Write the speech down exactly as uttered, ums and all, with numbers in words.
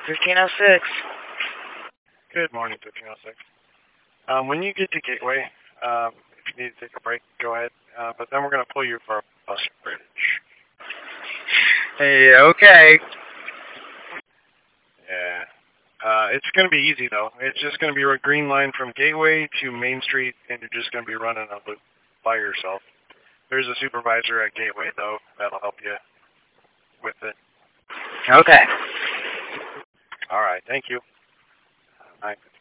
fifteen oh six. Good morning, fifteen oh six. Um, when you get to Gateway, um, if you need to take a break, go ahead. Uh, but then we're going to pull you for a bus bridge. Hey, okay. Yeah. Uh, it's going to be easy, though. It's just going to be a green line from Gateway to Main Street, and you're just going to be running a loop by yourself. There's a supervisor at Gateway, though. That'll help you with it. Okay. All right. Thank you. Bye.